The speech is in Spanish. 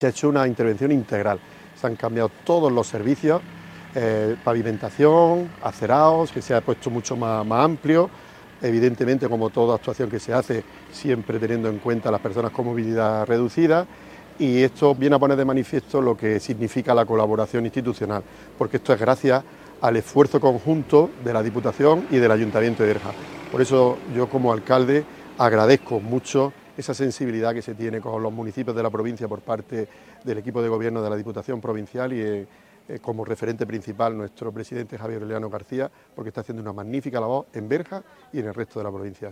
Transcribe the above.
Se ha hecho una intervención integral, se han cambiado todos los servicios, pavimentación, acerados, que se ha puesto mucho más amplio, evidentemente como toda actuación que se hace, siempre teniendo en cuenta a las personas con movilidad reducida, y esto viene a poner de manifiesto lo que significa la colaboración institucional, porque esto es gracias al esfuerzo conjunto de la Diputación y del Ayuntamiento de Berja. Por eso yo como alcalde agradezco mucho esa sensibilidad que se tiene con los municipios de la provincia por parte del equipo de gobierno de la Diputación Provincial y como referente principal nuestro presidente Javier Oleano García, porque está haciendo una magnífica labor en Berja y en el resto de la provincia.